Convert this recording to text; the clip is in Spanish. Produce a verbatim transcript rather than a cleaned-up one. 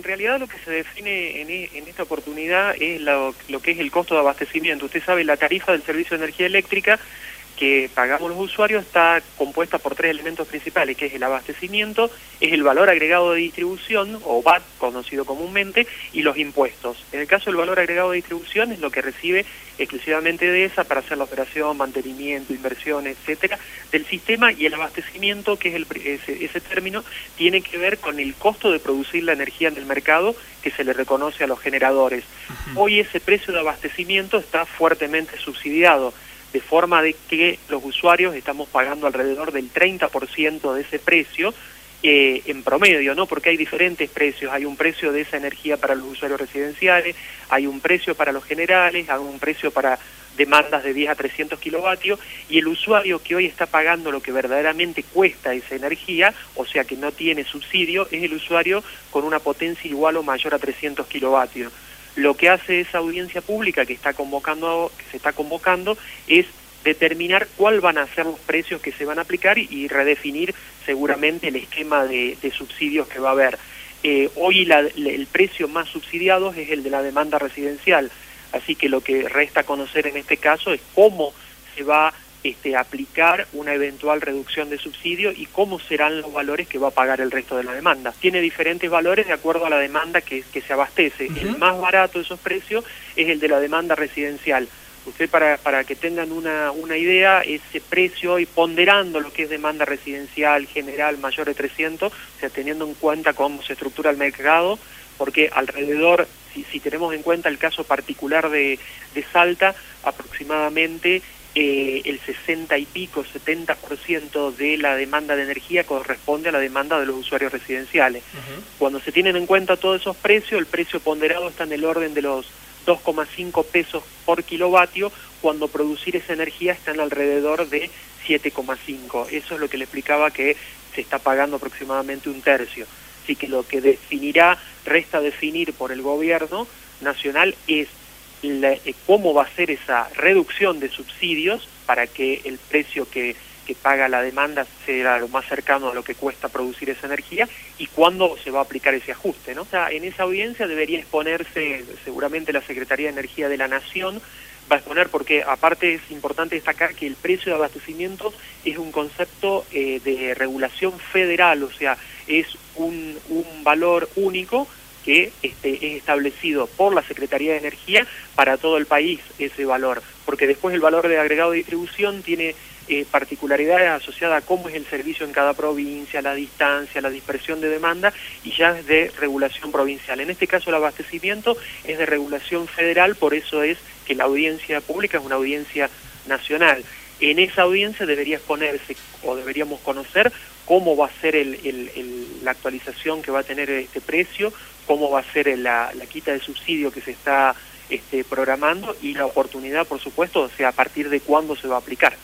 realidad lo que se define en, e, en esta oportunidad es lo, lo que es el costo de abastecimiento. Usted sabe, la tarifa del servicio de energía eléctrica que pagamos los usuarios está compuesta por tres elementos principales, que es el abastecimiento, es el valor agregado de distribución, o V A T, conocido comúnmente, y los impuestos. En el caso del valor agregado de distribución es lo que recibe exclusivamente de esa para hacer la operación, mantenimiento, inversión, etcétera, del sistema, y el abastecimiento, que es el, ese, ese término, tiene que ver con el costo de producir la energía en el mercado que se le reconoce a los generadores. Uh-huh. Hoy ese precio de abastecimiento está fuertemente subsidiado, de forma de que los usuarios estamos pagando alrededor del treinta por ciento de ese precio eh, en promedio, ¿no? Porque hay diferentes precios, hay un precio de esa energía para los usuarios residenciales, hay un precio para los generales, hay un precio para demandas de diez a trescientos kilovatios, y el usuario que hoy está pagando lo que verdaderamente cuesta esa energía, o sea que no tiene subsidio, es el usuario con una potencia igual o mayor a trescientos kilovatios. Lo que hace esa audiencia pública que está convocando, que se está convocando, es determinar cuáles van a ser los precios que se van a aplicar y, y redefinir seguramente el esquema de, de subsidios que va a haber. Eh, hoy la, el precio más subsidiado es el de la demanda residencial, así que lo que resta conocer en este caso es cómo se va este, a aplicar una eventual reducción de subsidio y cómo serán los valores que va a pagar el resto de la demanda. Tiene diferentes valores de acuerdo a la demanda que, que se abastece. Uh-huh. El más barato de esos precios es el de la demanda residencial. Usted, para, para que tengan una, una idea, ese precio, y ponderando lo que es demanda residencial general mayor de trescientos, o sea, teniendo en cuenta cómo se estructura el mercado, porque alrededor, si, si tenemos en cuenta el caso particular de, de Salta, aproximadamente eh, el sesenta y pico, setenta por ciento de la demanda de energía corresponde a la demanda de los usuarios residenciales. Uh-huh. Cuando se tienen en cuenta todos esos precios, el precio ponderado está en el orden de los dos coma cinco pesos por kilovatio, cuando producir esa energía está en alrededor de siete coma cinco. Eso es lo que le explicaba, que se está pagando aproximadamente un tercio. Así que lo que definirá, resta definir por el gobierno nacional es la, eh, cómo va a ser esa reducción de subsidios para que el precio que que paga la demanda será lo más cercano a lo que cuesta producir esa energía, y cuándo se va a aplicar ese ajuste, ¿no? O sea, en esa audiencia debería exponerse seguramente la Secretaría de Energía de la Nación, va a exponer, porque aparte es importante destacar que el precio de abastecimiento es un concepto eh, de regulación federal, o sea, es un, un valor único que este, es establecido por la Secretaría de Energía para todo el país, ese valor, porque después el valor de agregado de distribución tiene eh, particularidades asociadas a cómo es el servicio en cada provincia, la distancia, la dispersión de demanda, y ya es de regulación provincial. En este caso el abastecimiento es de regulación federal, por eso es que la audiencia pública es una audiencia nacional. En esa audiencia debería exponerse, o deberíamos conocer, cómo va a ser el, el, el, la actualización que va a tener este precio, cómo va a ser la, la quita de subsidio que se está este, programando, y la oportunidad, por supuesto, o sea, a partir de cuándo se va a aplicar.